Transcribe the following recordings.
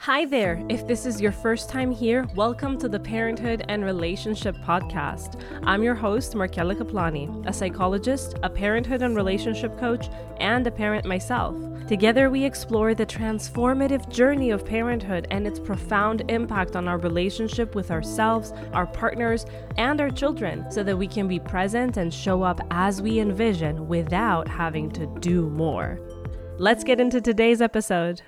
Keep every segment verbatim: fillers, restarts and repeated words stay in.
Hi there. If this is your first time here, welcome to the Parenthood and Relationship Podcast. I'm your host, Markella Kaplani, a psychologist, a parenthood and relationship coach, and a parent myself. Together, we explore the transformative journey of parenthood and its profound impact on our relationship with ourselves, our partners, and our children, so that we can be present and show up as we envision without having to do more. Let's get into today's episode.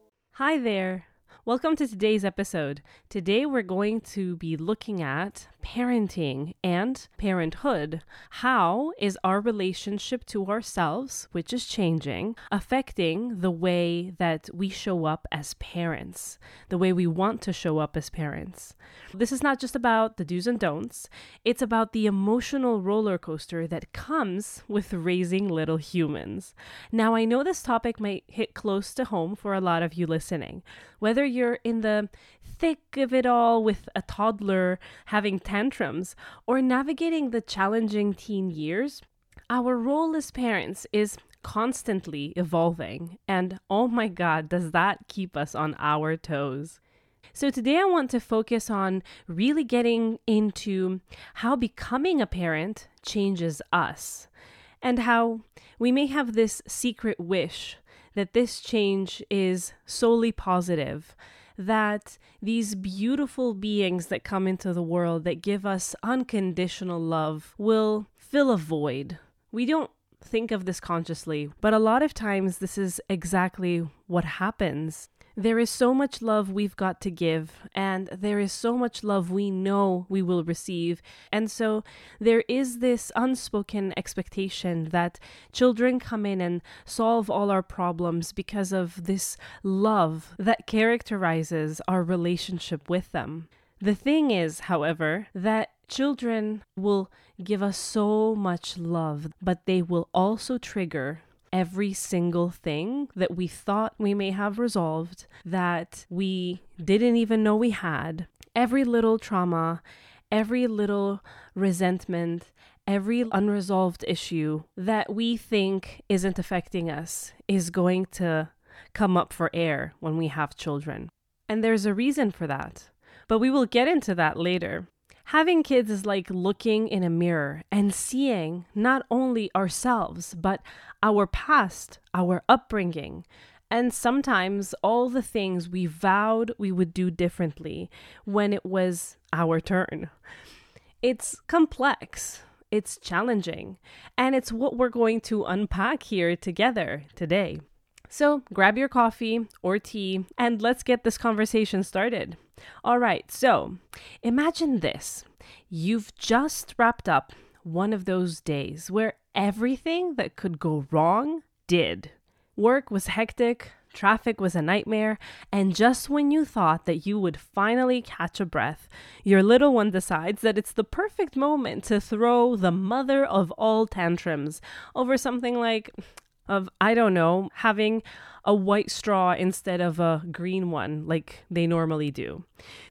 Hi there. Welcome to today's episode. Today we're going to be looking at parenting and parenthood. How is our relationship to ourselves, which is changing, affecting the way that we show up as parents, the way we want to show up as parents? This is not just about the do's and don'ts. It's about the emotional roller coaster that comes with raising little humans. Now, I know this topic might hit close to home for a lot of you listening. Whether you're in the thick of it all with a toddler having tantrums or navigating the challenging teen years, our role as parents is constantly evolving. And oh my God, does that keep us on our toes? So today I want to focus on really getting into how becoming a parent changes us and how we may have this secret wish that this change is solely positive, that these beautiful beings that come into the world that give us unconditional love will fill a void. We don't think of this consciously, but a lot of times this is exactly what happens. There is so much love we've got to give, and there is so much love we know we will receive. And so there is this unspoken expectation that children come in and solve all our problems because of this love that characterizes our relationship with them. The thing is, however, that children will give us so much love, but they will also trigger every single thing that we thought we may have resolved, that we didn't even know we had. Every little trauma, every little resentment, every unresolved issue that we think isn't affecting us is going to come up for air when we have children. And there's a reason for that. But we will get into that later. Having kids is like looking in a mirror and seeing not only ourselves, but our past, our upbringing, and sometimes all the things we vowed we would do differently when it was our turn. It's complex, it's challenging, and it's what we're going to unpack here together today. So grab your coffee or tea and let's get this conversation started. All right, so imagine this. You've just wrapped up one of those days where everything that could go wrong did. Work was hectic, traffic was a nightmare, and just when you thought that you would finally catch a breath, your little one decides that it's the perfect moment to throw the mother of all tantrums over something like, of, I don't know, having a white straw instead of a green one like they normally do.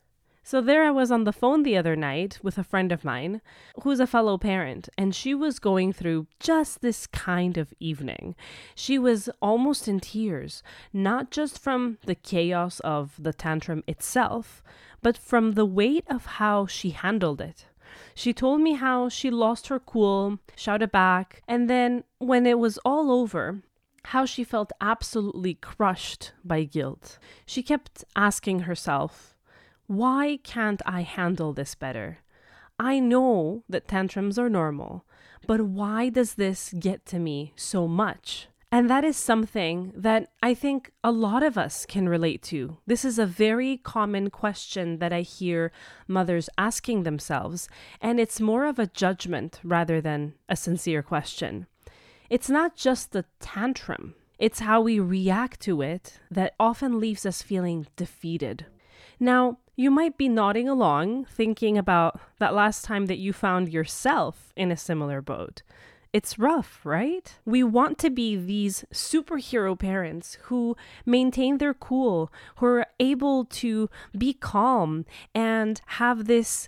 So there I was on the phone the other night with a friend of mine who's a fellow parent, and she was going through just this kind of evening. She was almost in tears, not just from the chaos of the tantrum itself, but from the weight of how she handled it. She told me how she lost her cool, shouted back, and then when it was all over, how she felt absolutely crushed by guilt. She kept asking herself, why can't I handle this better? I know that tantrums are normal, but why does this get to me so much? And that is something that I think a lot of us can relate to. This is a very common question that I hear mothers asking themselves, and it's more of a judgment rather than a sincere question. It's not just the tantrum, it's how we react to it that often leaves us feeling defeated. Now, you might be nodding along, thinking about that last time that you found yourself in a similar boat. it's rough, right? We want to be these superhero parents who maintain their cool, who are able to be calm and have this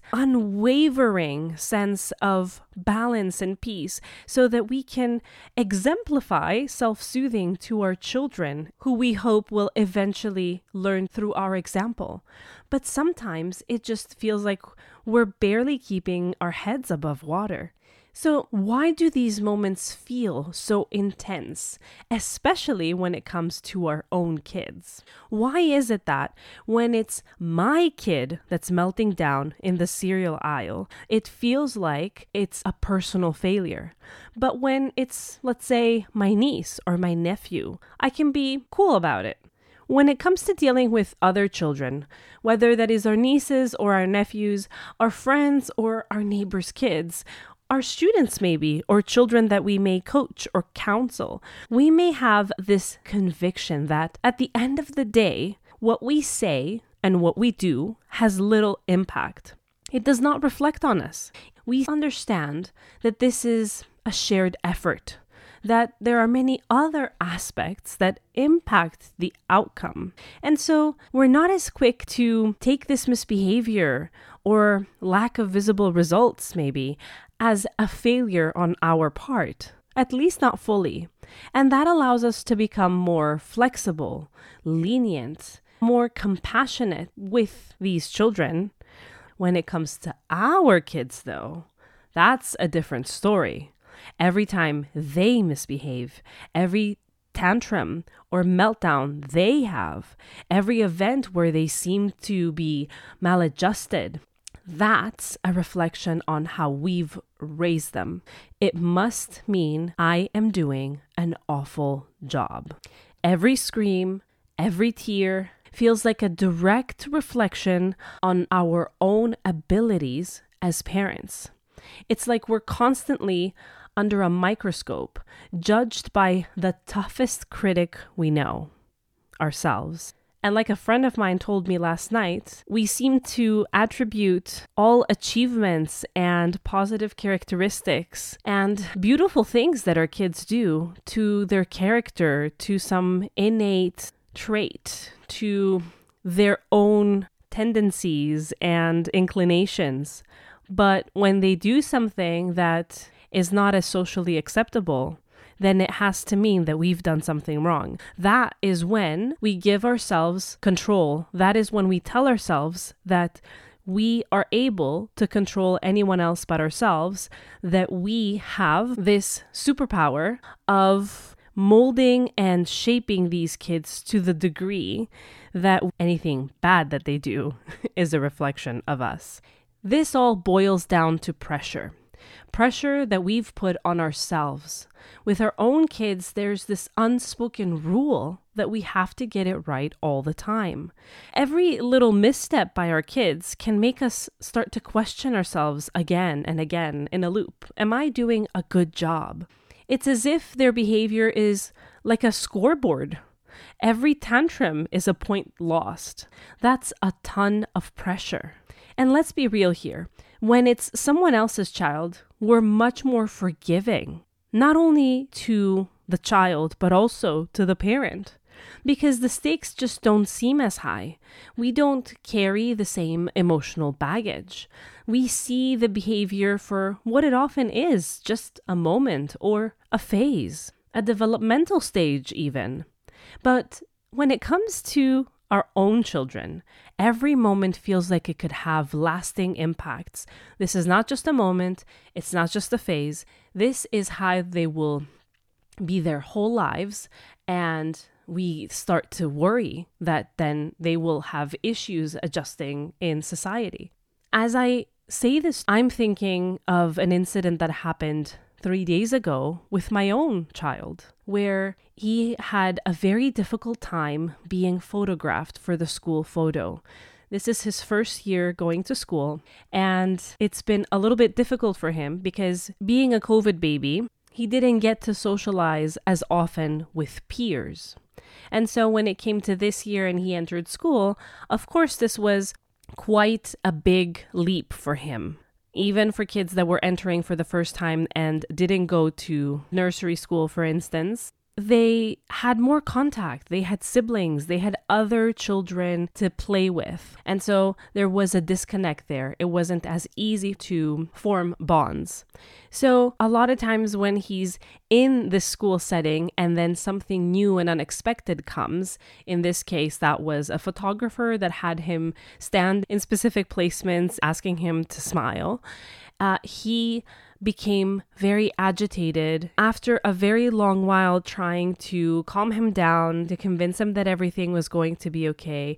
unwavering sense of balance and peace so that we can exemplify self-soothing to our children, who we hope will eventually learn through our example. But sometimes it just feels like we're barely keeping our heads above water. So why do these moments feel so intense, especially when it comes to our own kids? Why is it that when it's my kid that's melting down in the cereal aisle, it feels like it's a personal failure? But when it's, let's say, my niece or my nephew, I can be cool about it. When it comes to dealing with other children, whether that is our nieces or our nephews, our friends or our neighbors' kids, our students maybe, or children that we may coach or counsel, we may have this conviction that at the end of the day, what we say and what we do has little impact. It does not reflect on us. We understand that this is a shared effort, that there are many other aspects that impact the outcome. And so we're not as quick to take this misbehavior or lack of visible results maybe as a failure on our part, at least not fully. And that allows us to become more flexible, lenient, more compassionate with these children. When it comes to our kids, though, that's a different story. Every time they misbehave, every tantrum or meltdown they have, every event where they seem to be maladjusted, that's a reflection on how we've raised them. It must mean I am doing an awful job. Every scream, every tear feels like a direct reflection on our own abilities as parents. It's like we're constantly under a microscope, judged by the toughest critic we know, ourselves. And like a friend of mine told me last night, we seem to attribute all achievements and positive characteristics and beautiful things that our kids do to their character, to some innate trait, to their own tendencies and inclinations. But when they do something that is not as socially acceptable, then it has to mean that we've done something wrong. That is when we give ourselves control. That is when we tell ourselves that we are able to control anyone else but ourselves, that we have this superpower of molding and shaping these kids to the degree that anything bad that they do is a reflection of us. This all boils down to pressure. Pressure that we've put on ourselves. With our own kids, there's this unspoken rule that we have to get it right all the time. Every little misstep by our kids can make us start to question ourselves again and again in a loop. Am I doing a good job? It's as if their behavior is like a scoreboard. Every tantrum is a point lost. That's a ton of pressure. And let's be real here. When it's someone else's child, we're much more forgiving, not only to the child, but also to the parent, because the stakes just don't seem as high. We don't carry the same emotional baggage. We see the behavior for what it often is, just a moment or a phase, a developmental stage even. But when it comes to our own children, every moment feels like it could have lasting impacts. This is not just a moment. It's not just a phase. This is how they will be their whole lives. And we start to worry that then they will have issues adjusting in society. As I say this, I'm thinking of an incident that happened three days ago with my own child, where he had a very difficult time being photographed for the school photo. This is his first year going to school, and it's been a little bit difficult for him because being a COVID baby, he didn't get to socialize as often with peers. And so when it came to this year and he entered school, of course, this was quite a big leap for him. Even for kids that were entering for the first time and didn't go to nursery school, for instance, they had more contact. They had siblings. They had other children to play with. And so there was a disconnect there. It wasn't as easy to form bonds. So a lot of times when he's in this school setting and then something new and unexpected comes, in this case, that was a photographer that had him stand in specific placements, asking him to smile. Uh, he became very agitated after a very long while trying to calm him down, to convince him that everything was going to be okay.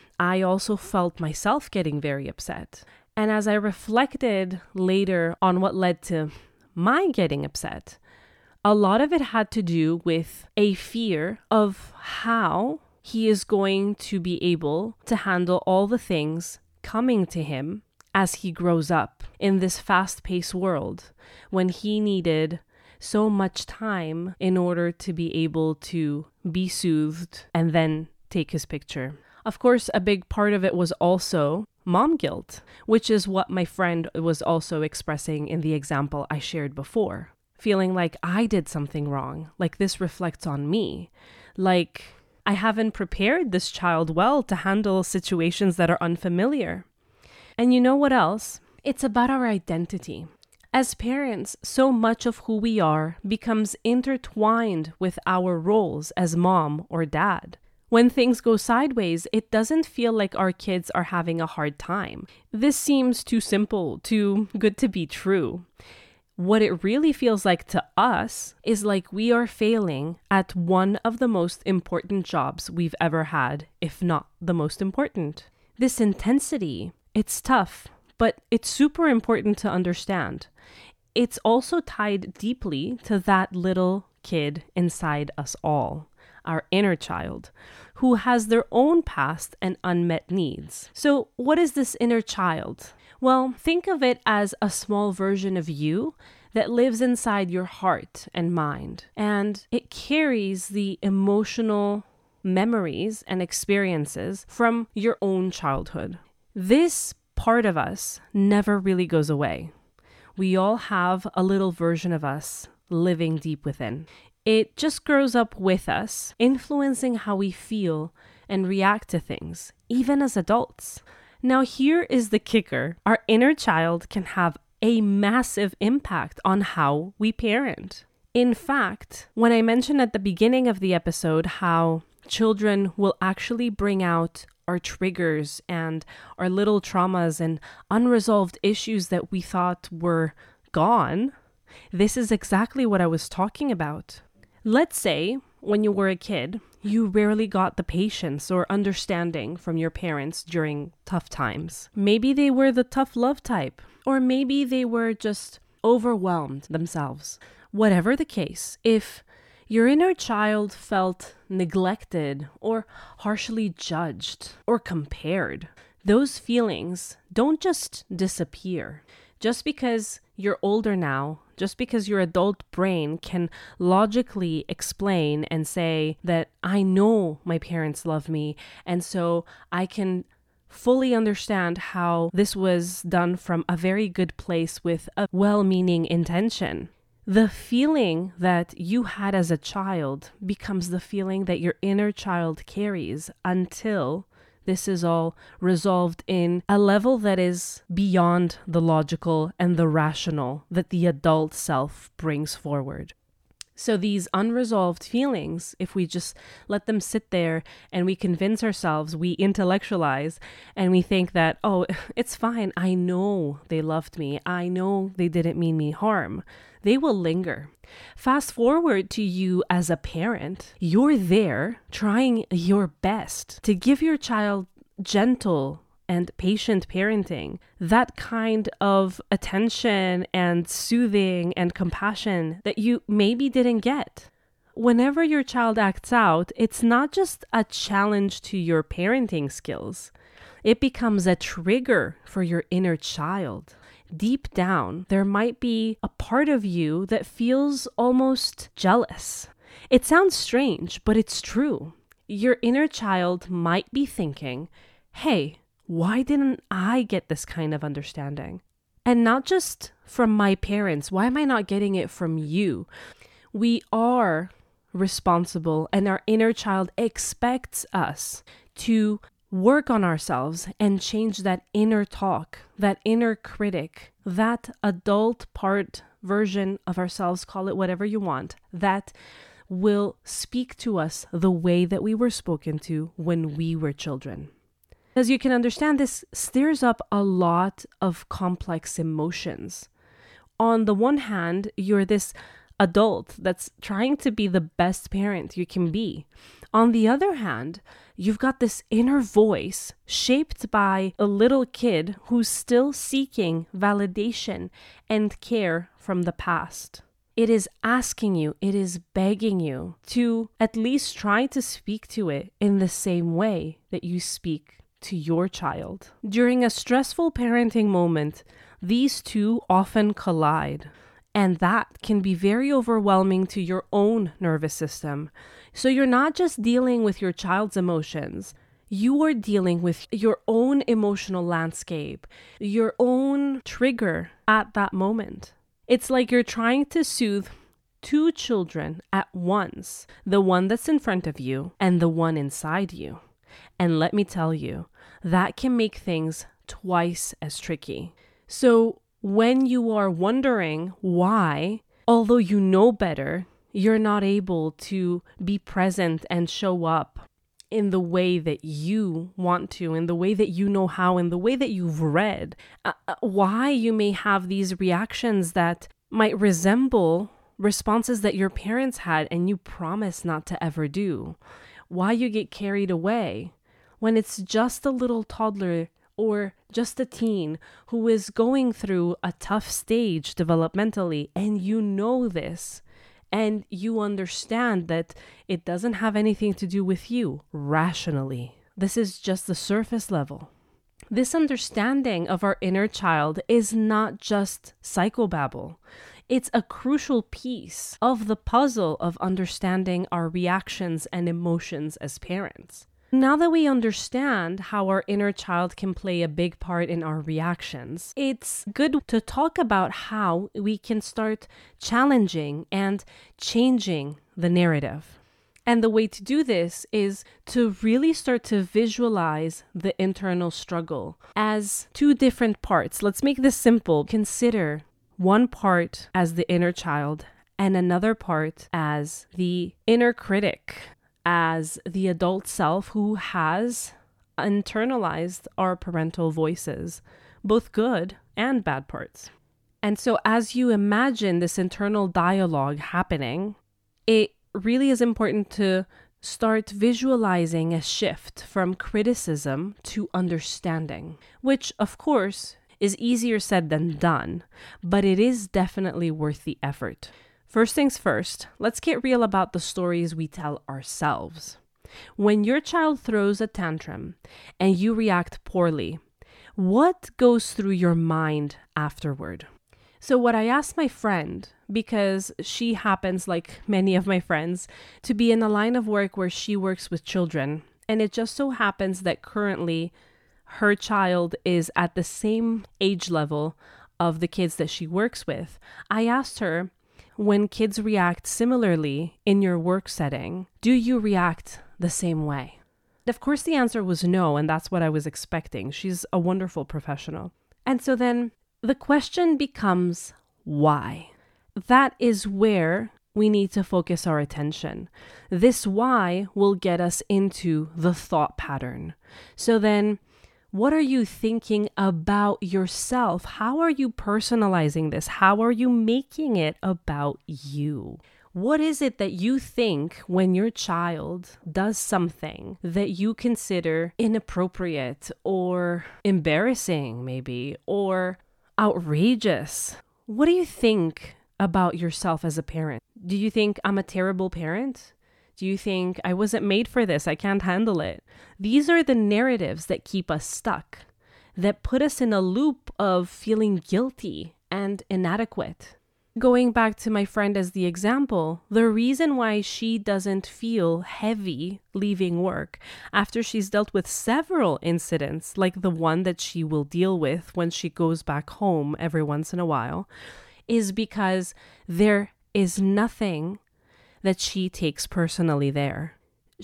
I also felt myself getting very upset. And as I reflected later on what led to my getting upset, a lot of it had to do with a fear of how he is going to be able to handle all the things coming to him as he grows up in this fast-paced world, when he needed so much time in order to be able to be soothed and then take his picture. Of course, a big part of it was also mom guilt, which is what my friend was also expressing in the example I shared before. Feeling like I did something wrong, like this reflects on me, like I haven't prepared this child well to handle situations that are unfamiliar. And you know what else? It's about our identity. As parents, so much of who we are becomes intertwined with our roles as mom or dad. When things go sideways, it doesn't feel like our kids are having a hard time. This seems too simple, too good to be true. What it really feels like to us is like we are failing at one of the most important jobs we've ever had, if not the most important. This intensity, it's tough, but it's super important to understand. It's also tied deeply to that little kid inside us all, our inner child, who has their own past and unmet needs. So what is this inner child? Well, think of it as a small version of you that lives inside your heart and mind, and it carries the emotional memories and experiences from your own childhood. This part of us never really goes away. We all have a little version of us living deep within. It just grows up with us, influencing how we feel and react to things, even as adults. Now, here is the kicker. Our inner child can have a massive impact on how we parent. In fact, when I mentioned at the beginning of the episode how children will actually bring out our triggers and our little traumas and unresolved issues that we thought were gone, this is exactly what I was talking about. Let's say when you were a kid, you rarely got the patience or understanding from your parents during tough times. Maybe they were the tough love type, or maybe they were just overwhelmed themselves. Whatever the case, if your inner child felt neglected or harshly judged or compared, those feelings don't just disappear. Just because you're older now, just because your adult brain can logically explain and say that I know my parents love me, and so I can fully understand how this was done from a very good place with a well-meaning intention. The feeling that you had as a child becomes the feeling that your inner child carries until this is all resolved in a level that is beyond the logical and the rational that the adult self brings forward. So these unresolved feelings, if we just let them sit there and we convince ourselves, we intellectualize, and we think that, oh, it's fine. I know they loved me. I know they didn't mean me harm. They will linger. Fast forward to you as a parent. You're there trying your best to give your child gentle and patient parenting, that kind of attention and soothing and compassion that you maybe didn't get. Whenever your child acts out, it's not just a challenge to your parenting skills. It becomes a trigger for your inner child. Deep down, there might be a part of you that feels almost jealous. It sounds strange, but it's true. Your inner child might be thinking, hey, why didn't I get this kind of understanding? And not just from my parents. Why am I not getting it from you? We are responsible, and our inner child expects us to work on ourselves and change that inner talk, that inner critic, that adult part version of ourselves, call it whatever you want, that will speak to us the way that we were spoken to when we were children. As you can understand, this stirs up a lot of complex emotions. On the one hand, you're this adult that's trying to be the best parent you can be. On the other hand, you've got this inner voice shaped by a little kid who's still seeking validation and care from the past. It is asking you, it is begging you to at least try to speak to it in the same way that you speak to your child. During a stressful parenting moment, these two often collide, and that can be very overwhelming to your own nervous system. So you're not just dealing with your child's emotions, you are dealing with your own emotional landscape, your own trigger at that moment. It's like you're trying to soothe two children at once, the one that's in front of you and the one inside you. And let me tell you, that can make things twice as tricky. So when you are wondering why, although you know better, you're not able to be present and show up in the way that you want to, in the way that you know how, in the way that you've read, uh, why you may have these reactions that might resemble responses that your parents had and you promise not to ever do, why you get carried away when it's just a little toddler or just a teen who is going through a tough stage developmentally, and you know this. And you understand that it doesn't have anything to do with you rationally. This is just the surface level. This understanding of our inner child is not just psychobabble. It's a crucial piece of the puzzle of understanding our reactions and emotions as parents. Now that we understand how our inner child can play a big part in our reactions, it's good to talk about how we can start challenging and changing the narrative. And the way to do this is to really start to visualize the internal struggle as two different parts. Let's make this simple. Consider one part as the inner child and another part as the inner critic, as the adult self who has internalized our parental voices, both good and bad parts. And so as you imagine this internal dialogue happening, it really is important to start visualizing a shift from criticism to understanding, which of course is easier said than done, but it is definitely worth the effort. First things first, let's get real about the stories we tell ourselves. When your child throws a tantrum and you react poorly, what goes through your mind afterward? So what I asked my friend, because she happens, like many of my friends, to be in a line of work where she works with children, and it just so happens that currently her child is at the same age level of the kids that she works with. I asked her, when kids react similarly in your work setting, do you react the same way? Of course, the answer was no, and that's what I was expecting. She's a wonderful professional. And so then the question becomes, why? That is where we need to focus our attention. This why will get us into the thought pattern. So then, what are you thinking about yourself? How are you personalizing this? How are you making it about you? What is it that you think when your child does something that you consider inappropriate or embarrassing maybe, or outrageous? What do you think about yourself as a parent? Do you think I'm a terrible parent? Do you think I wasn't made for this? I can't handle it. These are the narratives that keep us stuck, that put us in a loop of feeling guilty and inadequate. Going back to my friend as the example, the reason why she doesn't feel heavy leaving work after she's dealt with several incidents, like the one that she will deal with when she goes back home every once in a while, is because there is nothing that she takes personally there.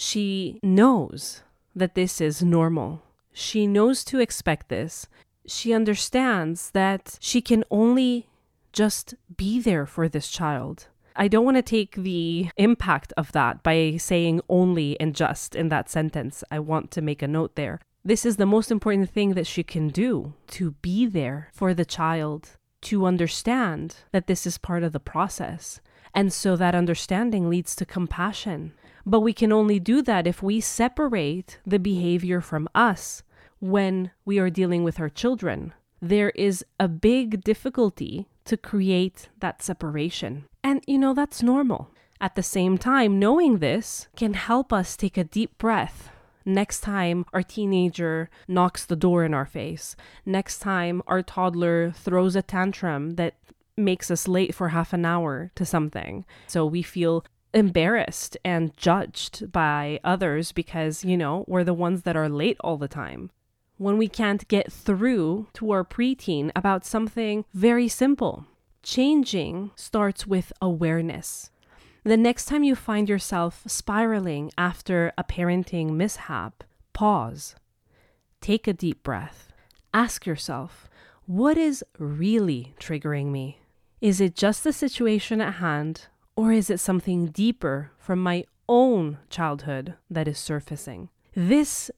She knows that this is normal. She knows to expect this. She understands that she can only just be there for this child. I don't want to take the impact of that by saying only and just in that sentence. I want to make a note there. This is the most important thing that she can do, to be there for the child, to understand that this is part of the process. And so that understanding leads to compassion. But we can only do that if we separate the behavior from us when we are dealing with our children. There is a big difficulty to create that separation. And, you know, that's normal. At the same time, knowing this can help us take a deep breath next time our teenager knocks the door in our face, next time our toddler throws a tantrum that makes us late for half an hour to something. So we feel embarrassed and judged by others because, you know, we're the ones that are late all the time. When we can't get through to our preteen about something very simple. Changing starts with awareness. The next time you find yourself spiraling after a parenting mishap, pause. Take a deep breath. Ask yourself, what is really triggering me? Is it just the situation at hand, or is it something deeper from my own childhood that is surfacing? This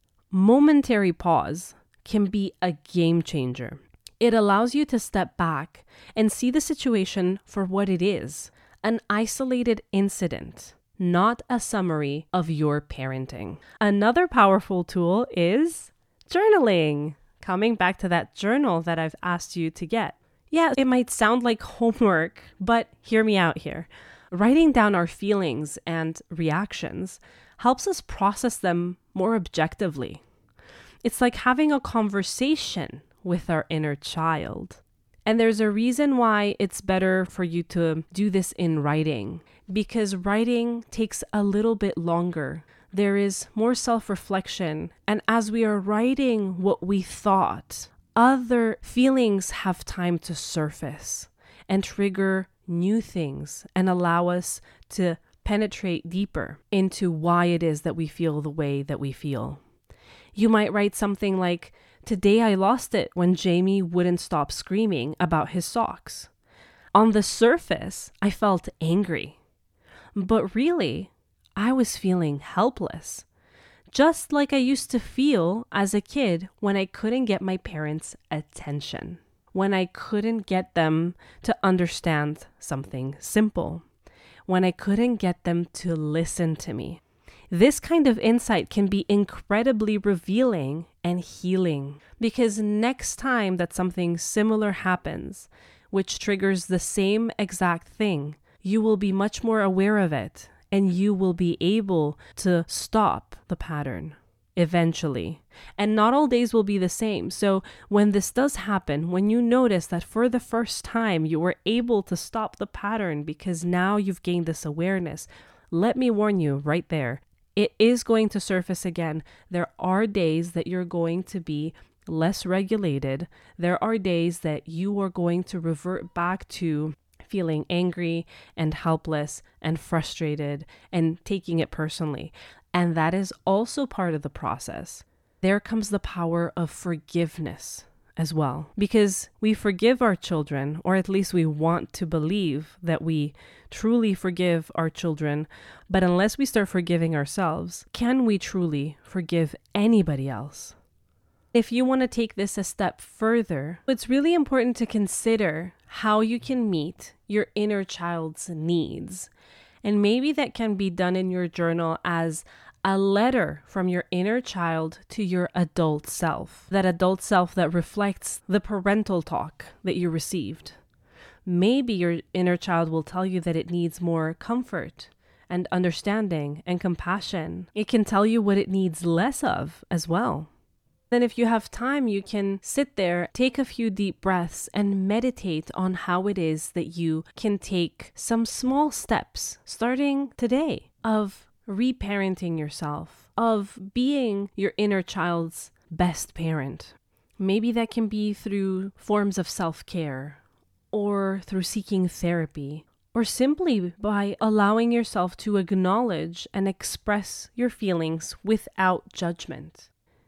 momentary pause can be a game changer. It allows you to step back and see the situation for what it is, an isolated incident, not a summary of your parenting. Another powerful tool is journaling. Coming back to that journal that I've asked you to get. Yeah, it might sound like homework, but hear me out here. Writing down our feelings and reactions helps us process them more objectively. It's like having a conversation with our inner child. And there's a reason why it's better for you to do this in writing, because writing takes a little bit longer. There is more self-reflection. And as we are writing what we thought, other feelings have time to surface and trigger new things and allow us to penetrate deeper into why it is that we feel the way that we feel. You might write something like, "Today I lost it when Jamie wouldn't stop screaming about his socks. On the surface, I felt angry, but really, I was feeling helpless, just like I used to feel as a kid when I couldn't get my parents' attention, when I couldn't get them to understand something simple, when I couldn't get them to listen to me." This kind of insight can be incredibly revealing and healing, because next time that something similar happens, which triggers the same exact thing, you will be much more aware of it and you will be able to stop the pattern eventually. And not all days will be the same. So when this does happen, when you notice that for the first time you were able to stop the pattern because now you've gained this awareness, let me warn you right there. It is going to surface again. There are days that you're going to be less regulated. There are days that you are going to revert back to feeling angry and helpless and frustrated and taking it personally. And that is also part of the process. There comes the power of forgiveness as well, because we forgive our children, or at least we want to believe that we truly forgive our children. But unless we start forgiving ourselves, can we truly forgive anybody else? If you want to take this a step further, it's really important to consider how you can meet your inner child's needs. And maybe that can be done in your journal as a letter from your inner child to your adult self, that adult self that reflects the parental talk that you received. Maybe your inner child will tell you that it needs more comfort and understanding and compassion. It can tell you what it needs less of as well. Then if you have time, you can sit there, take a few deep breaths, and meditate on how it is that you can take some small steps, starting today, of reparenting yourself, of being your inner child's best parent. Maybe that can be through forms of self-care, or through seeking therapy, or simply by allowing yourself to acknowledge and express your feelings without judgment.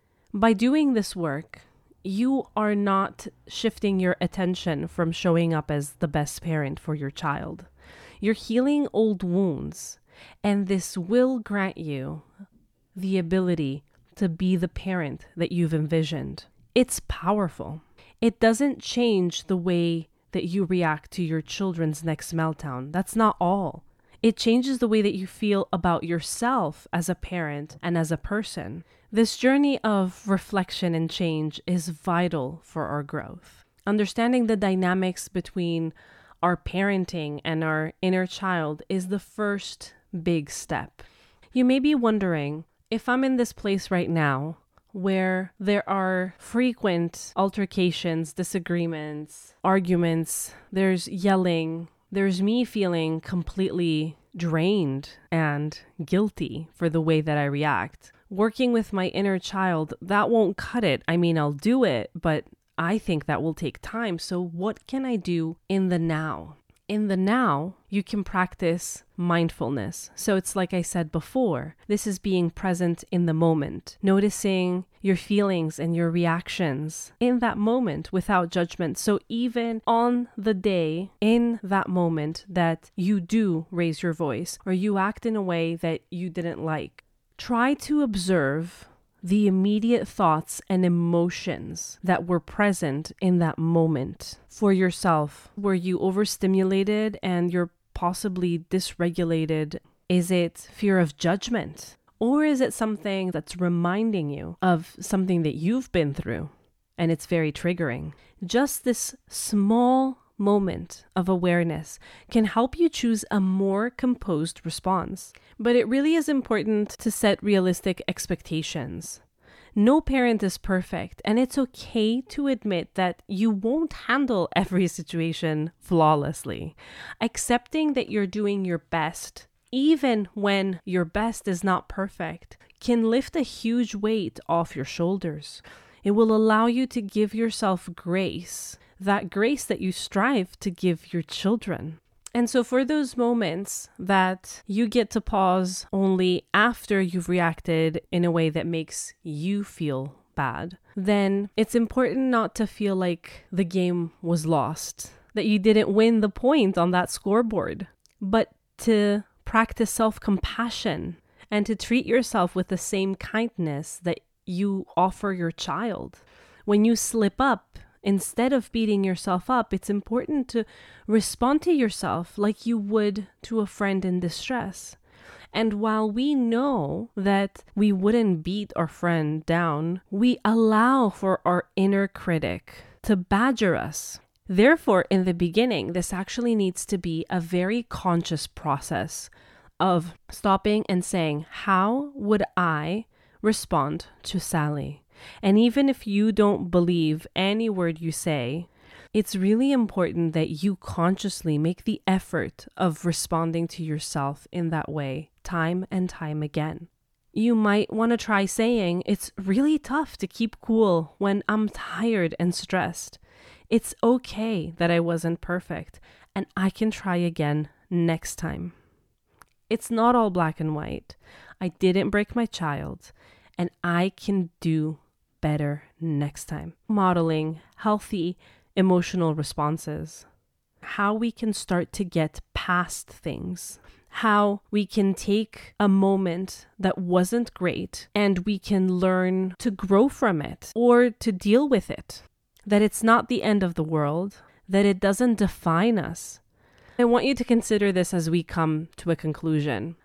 By doing this work, you are not shifting your attention from showing up as the best parent for your child. You're healing old wounds, and this will grant you the ability to be the parent that you've envisioned. It's powerful. It doesn't change the way that you react to your children's next meltdown. That's not all. It changes the way that you feel about yourself as a parent and as a person. This journey of reflection and change is vital for our growth. Understanding the dynamics between our parenting and our inner child is the first big step. You may be wondering, if I'm in this place right now where there are frequent altercations, disagreements, arguments, there's yelling, there's me feeling completely drained and guilty for the way that I react. Working with my inner child, that won't cut it. I mean, I'll do it, but I think that will take time. So what can I do in the now? In the now, you can practice mindfulness. So it's like I said before, this is being present in the moment, noticing your feelings and your reactions in that moment without judgment. So even on the day, in that moment that you do raise your voice or you act in a way that you didn't like, try to observe the immediate thoughts and emotions that were present in that moment for yourself. Were you overstimulated and you're possibly dysregulated? Is it fear of judgment? Or is it something that's reminding you of something that you've been through and it's very triggering? Just this small moment of awareness can help you choose a more composed response. But it really is important to set realistic expectations. No parent is perfect, and it's okay to admit that you won't handle every situation flawlessly. Accepting that you're doing your best, even when your best is not perfect, can lift a huge weight off your shoulders. It will allow you to give yourself grace, that grace that you strive to give your children. And so for those moments that you get to pause only after you've reacted in a way that makes you feel bad, then it's important not to feel like the game was lost, that you didn't win the point on that scoreboard, but to practice self-compassion and to treat yourself with the same kindness that you offer your child. When you slip up, instead of beating yourself up, it's important to respond to yourself like you would to a friend in distress. And while we know that we wouldn't beat our friend down, we allow for our inner critic to badger us. Therefore, in the beginning, this actually needs to be a very conscious process of stopping and saying, how would I respond to Sally? And even if you don't believe any word you say, it's really important that you consciously make the effort of responding to yourself in that way, time and time again. You might want to try saying, it's really tough to keep cool when I'm tired and stressed. It's okay that I wasn't perfect, and I can try again next time. It's not all black and white. I didn't break my child, and I can do better next time. Modeling healthy emotional responses. How we can start to get past things. How we can take a moment that wasn't great and we can learn to grow from it or to deal with it. That it's not the end of the world. That it doesn't define us. I want you to consider this as we come to a conclusion.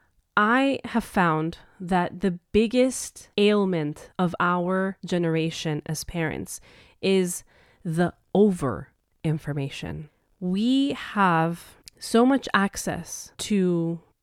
I have found that the biggest ailment of our generation as parents is the over information. We have so much access to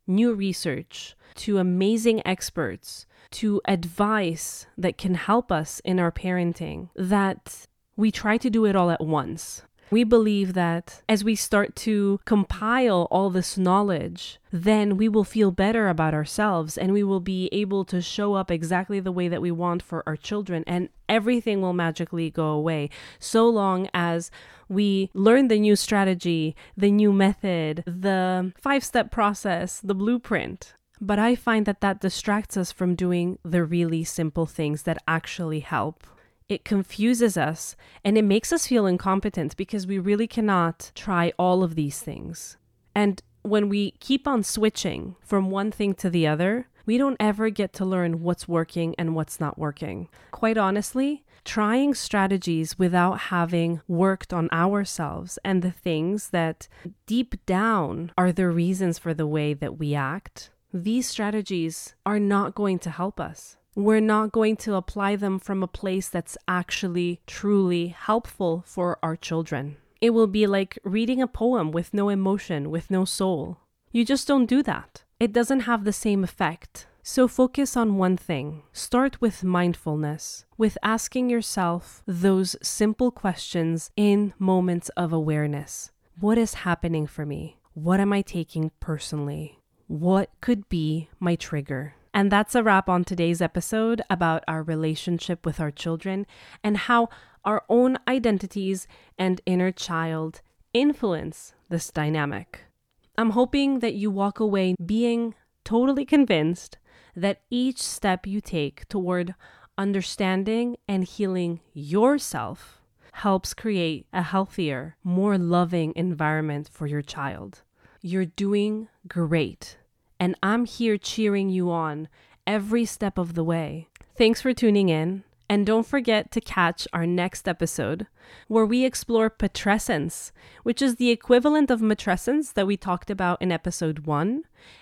new research, to amazing experts, to advice that can help us in our parenting, that we try to do it all at once. We believe that as we start to compile all this knowledge, then we will feel better about ourselves and we will be able to show up exactly the way that we want for our children, and everything will magically go away so long as we learn the new strategy, the new method, the five-step process, the blueprint. But I find that that distracts us from doing the really simple things that actually help. It confuses us and it makes us feel incompetent because we really cannot try all of these things. And when we keep on switching from one thing to the other, we don't ever get to learn what's working and what's not working. Quite honestly, trying strategies without having worked on ourselves and the things that deep down are the reasons for the way that we act, these strategies are not going to help us. We're not going to apply them from a place that's actually truly helpful for our children. It will be like reading a poem with no emotion, with no soul. You just don't do that. It doesn't have the same effect. So focus on one thing. Start with mindfulness, with asking yourself those simple questions in moments of awareness. What is happening for me? What am I taking personally? What could be my trigger? And that's a wrap on today's episode about our relationship with our children and how our own identities and inner child influence this dynamic. I'm hoping that you walk away being totally convinced that each step you take toward understanding and healing yourself helps create a healthier, more loving environment for your child. You're doing great. And I'm here cheering you on every step of the way. Thanks for tuning in. And don't forget to catch our next episode where we explore putrescence, which is the equivalent of matrescence that we talked about in episode one.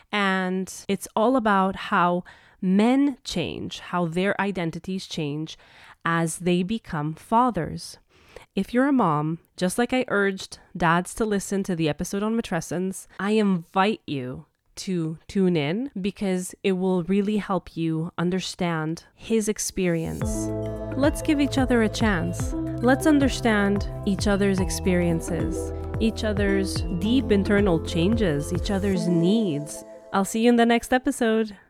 And it's all about how men change, how their identities change as they become fathers. If you're a mom, just like I urged dads to listen to the episode on matrescence, I invite you to tune in because it will really help you understand his experience. Let's give each other a chance. Let's understand each other's experiences, each other's deep internal changes, each other's needs. I'll see you in the next episode.